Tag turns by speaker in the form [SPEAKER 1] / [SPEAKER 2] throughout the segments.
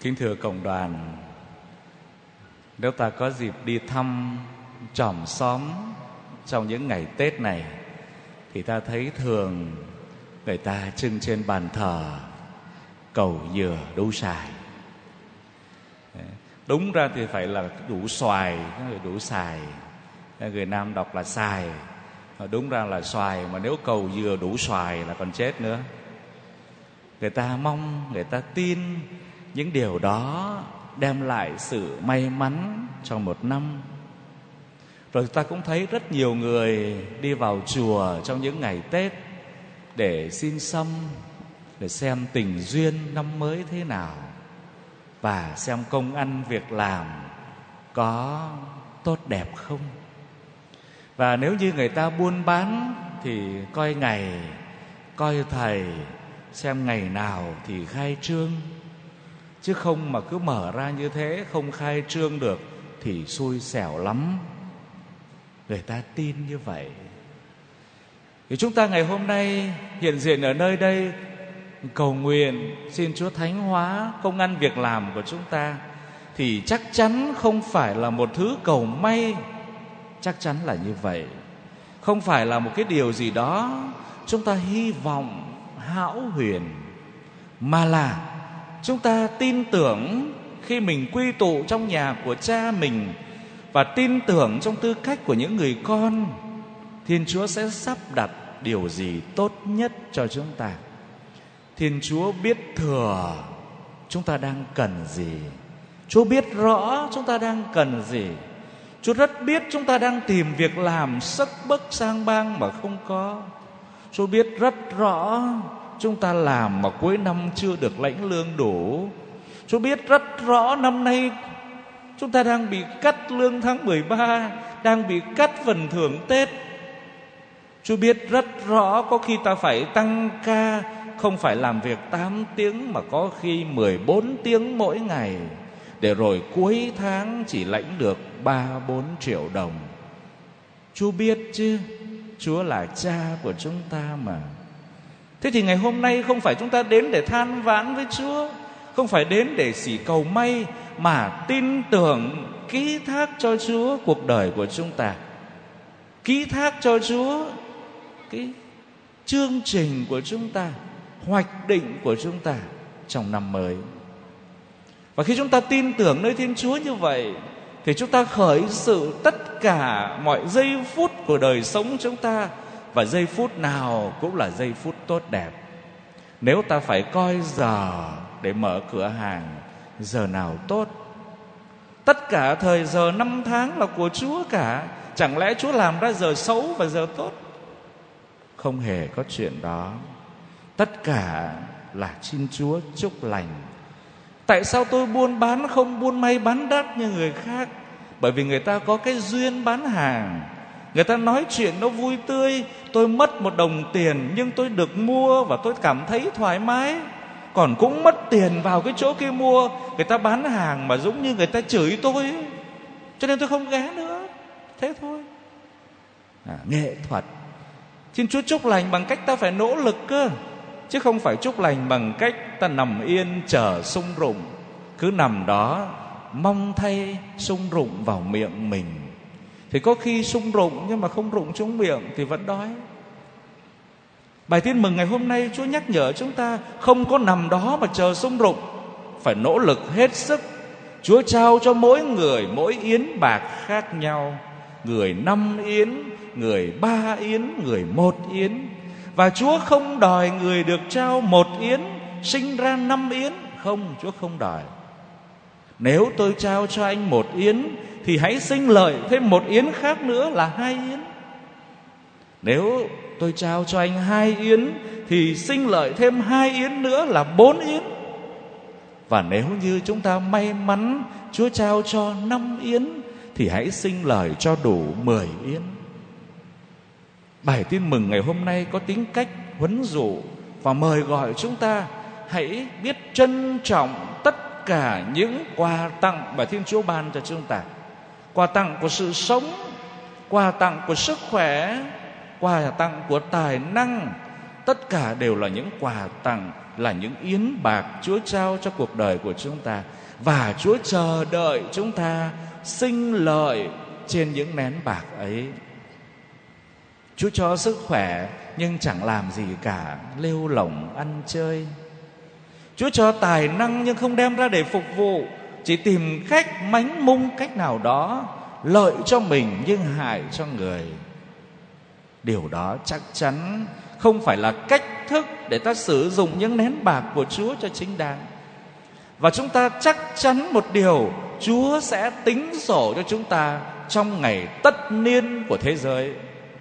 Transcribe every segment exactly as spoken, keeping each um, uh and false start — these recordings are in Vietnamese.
[SPEAKER 1] Kính thưa cộng đoàn, nếu ta có dịp đi thăm chòm xóm trong những ngày Tết này thì ta thấy thường người ta trưng trên bàn thờ cầu dừa đủ xài. Đúng ra thì phải là đủ xoài, đủ xài. Người Nam đọc là xài, đúng ra là xoài, mà nếu cầu dừa đủ xoài là còn chết nữa. Người ta mong, người ta tin những điều đó đem lại sự may mắn trong một năm. Rồi ta cũng thấy rất nhiều người đi vào chùa trong những ngày Tết để xin sâm, để xem tình duyên năm mới thế nào, và xem công ăn việc làm có tốt đẹp không. Và nếu như người ta buôn bán thì coi ngày, coi thầy, xem ngày nào thì khai trương. Chứ không mà cứ mở ra như thế, không khai trương được thì xui xẻo lắm. Người ta tin như vậy. Thì chúng ta ngày hôm nay hiện diện ở nơi đây cầu nguyện xin Chúa thánh hóa công ăn việc làm của chúng ta, thì chắc chắn không phải là một thứ cầu may. Chắc chắn là như vậy. Không phải là một cái điều gì đó chúng ta hy vọng hão huyền, mà là chúng ta tin tưởng khi mình quy tụ trong nhà của cha mình, và tin tưởng trong tư cách của những người con, Thiên Chúa sẽ sắp đặt điều gì tốt nhất cho chúng ta. Thiên Chúa biết thừa chúng ta đang cần gì. Chúa biết rõ chúng ta đang cần gì. Chúa rất biết chúng ta đang tìm việc làm sắc bấc sang bang mà không có. Chúa biết rất rõ chúng ta làm mà cuối năm chưa được lãnh lương đủ. Chúa biết rất rõ năm nay chúng ta đang bị cắt lương tháng mười ba, đang bị cắt phần thưởng Tết. Chúa biết rất rõ có khi ta phải tăng ca, không phải làm việc tám tiếng mà có khi mười bốn tiếng mỗi ngày, để rồi cuối tháng chỉ lãnh được ba bốn triệu đồng. Chúa biết chứ, Chúa là cha của chúng ta mà. Thế thì ngày hôm nay không phải chúng ta đến để than vãn với Chúa, không phải đến để xỉ cầu may, mà tin tưởng ký thác cho Chúa cuộc đời của chúng ta, ký thác cho Chúa cái chương trình của chúng ta, hoạch định của chúng ta trong năm mới. Và khi chúng ta tin tưởng nơi Thiên Chúa như vậy, thì chúng ta khởi sự tất cả mọi giây phút của đời sống chúng ta, và giây phút nào cũng là giây phút tốt đẹp. Nếu ta phải coi giờ để mở cửa hàng, giờ nào tốt? Tất cả thời giờ năm tháng là của Chúa cả. Chẳng lẽ Chúa làm ra giờ xấu và giờ tốt? Không hề có chuyện đó. Tất cả là xin Chúa chúc lành. Tại sao tôi buôn bán không buôn may bán đắt như người khác? Bởi vì người ta có cái duyên bán hàng. Người ta nói chuyện nó vui tươi. Tôi mất một đồng tiền nhưng tôi được mua và tôi cảm thấy thoải mái. Còn cũng mất tiền vào cái chỗ kia mua. Người ta bán hàng mà giống như người ta chửi tôi ấy. Cho nên tôi không ghé nữa. Thế thôi. à, Nghệ thuật. Xin Chúa chúc lành bằng cách ta phải nỗ lực cơ, chứ không phải chúc lành bằng cách ta nằm yên chờ sung rụng. Cứ nằm đó mong thay sung rụng vào miệng mình, thì có khi sung rụng nhưng mà không rụng trúng miệng thì vẫn đói. Bài tin mừng ngày hôm nay Chúa nhắc nhở chúng ta không có nằm đó mà chờ sung rụng, phải nỗ lực hết sức. Chúa trao cho mỗi người mỗi yến bạc khác nhau. Người năm yến, người ba yến, người một yến. Và Chúa không đòi người được trao một yến sinh ra năm yến. Không, Chúa không đòi. Nếu tôi trao cho anh một yến thì hãy sinh lợi thêm một yến khác nữa là hai yến. Nếu tôi trao cho anh hai yến thì sinh lợi thêm hai yến nữa là bốn yến. Và nếu như chúng ta may mắn Chúa trao cho năm yến thì hãy sinh lời cho đủ mười yến. Bài tin mừng ngày hôm nay có tính cách huấn dụ và mời gọi chúng ta hãy biết trân trọng tất cả những quà tặng mà Thiên Chúa ban cho chúng ta. Quà tặng của sự sống, quà tặng của sức khỏe, quà tặng của tài năng, tất cả đều là những quà tặng, là những yến bạc Chúa trao cho cuộc đời của chúng ta. Và Chúa chờ đợi chúng ta sinh lợi trên những nén bạc ấy. Chúa cho sức khỏe nhưng chẳng làm gì cả, lêu lổng ăn chơi. Chúa cho tài năng nhưng không đem ra để phục vụ, chỉ tìm cách mánh mung cách nào đó, lợi cho mình nhưng hại cho người. Điều đó chắc chắn không phải là cách thức để ta sử dụng những nén bạc của Chúa cho chính đáng. Và chúng ta chắc chắn một điều, Chúa sẽ tính sổ cho chúng ta trong ngày tất niên của thế giới.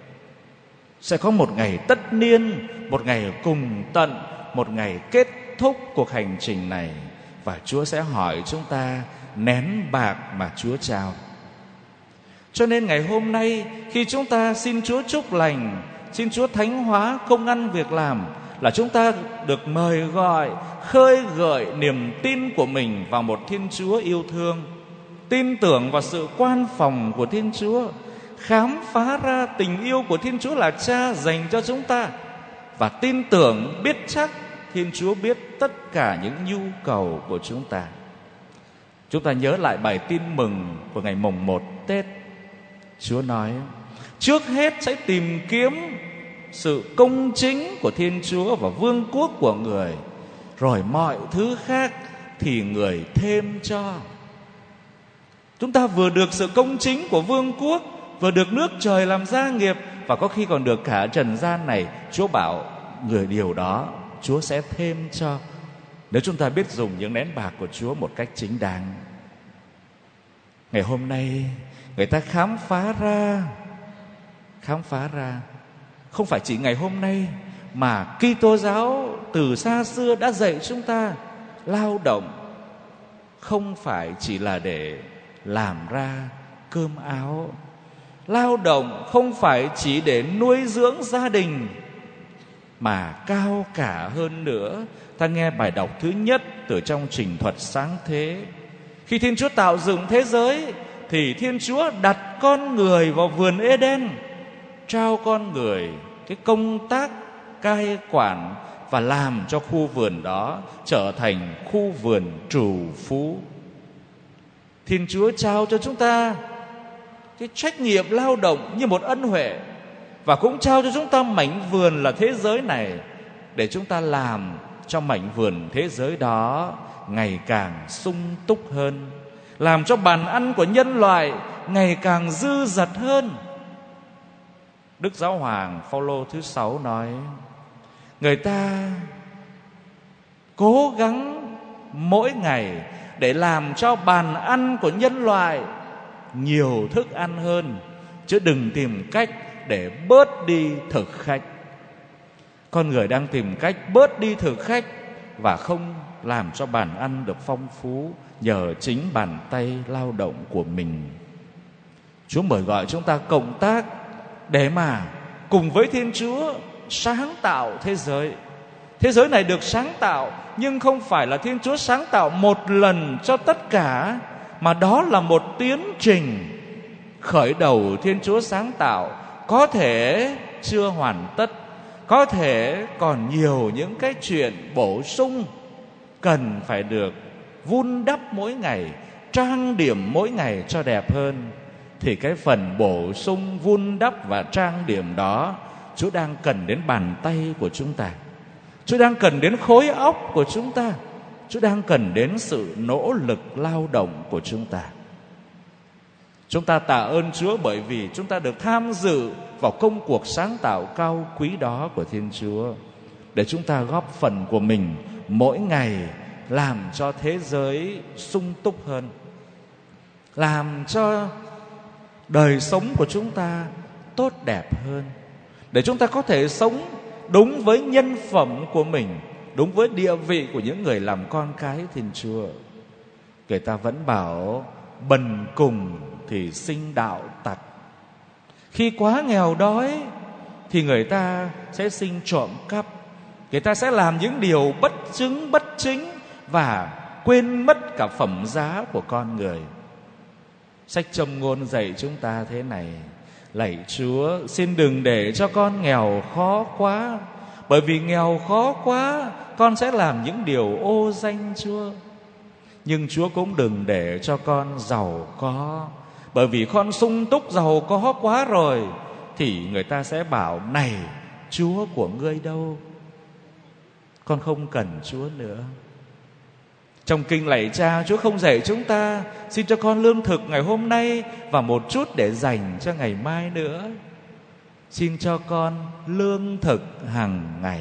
[SPEAKER 1] Sẽ có một ngày tất niên, một ngày cùng tận, một ngày kết thúc cuộc hành trình này. Và Chúa sẽ hỏi chúng ta nén bạc mà Chúa trao. Cho nên ngày hôm nay, khi chúng ta xin Chúa chúc lành, xin Chúa thánh hóa công ăn việc làm, là chúng ta được mời gọi khơi gợi niềm tin của mình vào một Thiên Chúa yêu thương, tin tưởng vào sự quan phòng của Thiên Chúa, khám phá ra tình yêu của Thiên Chúa là Cha dành cho chúng ta, và tin tưởng biết chắc Thiên Chúa biết tất cả những nhu cầu của chúng ta. Chúng ta nhớ lại bài tin mừng của ngày mồng một Tết. Chúa nói, trước hết sẽ tìm kiếm sự công chính của Thiên Chúa và vương quốc của người, rồi mọi thứ khác thì người thêm cho. Chúng ta vừa được sự công chính của vương quốc, vừa được nước trời làm gia nghiệp, và có khi còn được cả trần gian này. Chúa bảo người điều đó Chúa sẽ thêm cho, nếu chúng ta biết dùng những nén bạc của Chúa một cách chính đáng. Ngày hôm nay người ta khám phá ra Khám phá ra không phải chỉ ngày hôm nay, mà Kitô giáo từ xa xưa đã dạy chúng ta lao động không phải chỉ là để làm ra cơm áo, lao động không phải chỉ để nuôi dưỡng gia đình, mà cao cả hơn nữa. Ta nghe bài đọc thứ nhất từ trong trình thuật sáng thế. Khi Thiên Chúa tạo dựng thế giới, thì Thiên Chúa đặt con người vào vườn Eden, trao con người cái công tác cai quản và làm cho khu vườn đó trở thành khu vườn trù phú. Thiên Chúa trao cho chúng ta cái trách nhiệm lao động như một ân huệ, và cũng trao cho chúng ta mảnh vườn là thế giới này, để chúng ta làm cho mảnh vườn thế giới đó ngày càng sung túc hơn, làm cho bàn ăn của nhân loại ngày càng dư dật hơn. Đức Giáo hoàng Phaolô thứ sáu nói, người ta cố gắng mỗi ngày để làm cho bàn ăn của nhân loại nhiều thức ăn hơn, chứ đừng tìm cách để bớt đi thực khách. Con người đang tìm cách bớt đi thực khách và không làm cho bàn ăn được phong phú nhờ chính bàn tay lao động của mình. Chúa mời gọi chúng ta cộng tác để mà cùng với Thiên Chúa sáng tạo thế giới. Thế giới này được sáng tạo, nhưng không phải là Thiên Chúa sáng tạo một lần cho tất cả, mà đó là một tiến trình. Khởi đầu Thiên Chúa sáng tạo có thể chưa hoàn tất, có thể còn nhiều những cái chuyện bổ sung cần phải được vun đắp mỗi ngày, trang điểm mỗi ngày cho đẹp hơn. Thì cái phần bổ sung, vun đắp và trang điểm đó, Chúa đang cần đến bàn tay của chúng ta, Chúa đang cần đến khối óc của chúng ta, Chúa đang cần đến sự nỗ lực lao động của chúng ta. Chúng ta tạ ơn Chúa bởi vì chúng ta được tham dự vào công cuộc sáng tạo cao quý đó của Thiên Chúa, để chúng ta góp phần của mình mỗi ngày làm cho thế giới sung túc hơn, làm cho đời sống của chúng ta tốt đẹp hơn, để chúng ta có thể sống đúng với nhân phẩm của mình, đúng với địa vị của những người làm con cái Thiên Chúa. Người ta vẫn bảo bần cùng thì sinh đạo tặc. Khi quá nghèo đói thì người ta sẽ sinh trộm cắp, người ta sẽ làm những điều bất chứng bất chính và quên mất cả phẩm giá của con người. Sách Châm Ngôn dạy chúng ta thế này: lạy Chúa, xin đừng để cho con nghèo khó quá, Bởi vì nghèo khó quá, con sẽ làm những điều ô danh Chúa. Nhưng Chúa cũng đừng để cho con giàu có. Bởi vì con sung túc giàu có quá rồi thì người ta sẽ bảo: này, Chúa của ngươi đâu? Con không cần Chúa nữa. Trong kinh lạy Cha, Chúa không dạy chúng ta: xin cho con lương thực ngày hôm nay và một chút để dành cho ngày mai nữa. Xin cho con lương thực hàng ngày.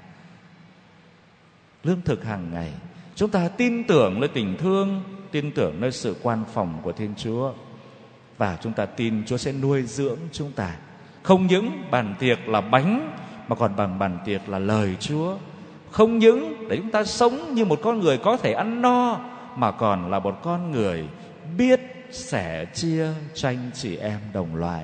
[SPEAKER 1] Lương thực hàng ngày. Chúng ta tin tưởng nơi tình thương, tin tưởng nơi sự quan phòng của Thiên Chúa, và chúng ta tin Chúa sẽ nuôi dưỡng chúng ta. Không những bàn tiệc là bánh, mà còn bằng bàn tiệc là lời Chúa. Không những để chúng ta sống như một con người có thể ăn no, mà còn là một con người biết sẻ chia cho anh chị em đồng loại.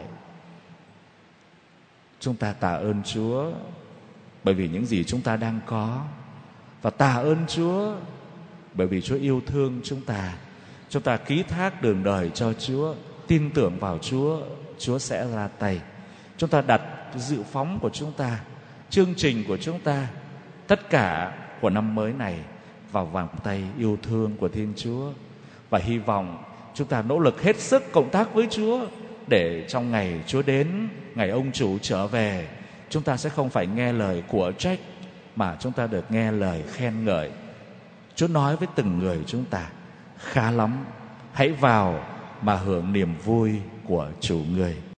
[SPEAKER 1] Chúng ta tạ ơn Chúa bởi vì những gì chúng ta đang có, và tạ ơn Chúa bởi vì Chúa yêu thương chúng ta. Chúng ta ký thác đường đời cho Chúa, tin tưởng vào Chúa, Chúa sẽ ra tay. Chúng ta đặt dự phóng của chúng ta, chương trình của chúng ta, tất cả của năm mới này vào vòng tay yêu thương của Thiên Chúa. Và hy vọng chúng ta nỗ lực hết sức cộng tác với Chúa, để trong ngày Chúa đến, ngày ông chủ trở về, chúng ta sẽ không phải nghe lời của trách, mà chúng ta được nghe lời khen ngợi. Chúa nói với từng người chúng ta: khá lắm, hãy vào mà hưởng niềm vui của chủ người.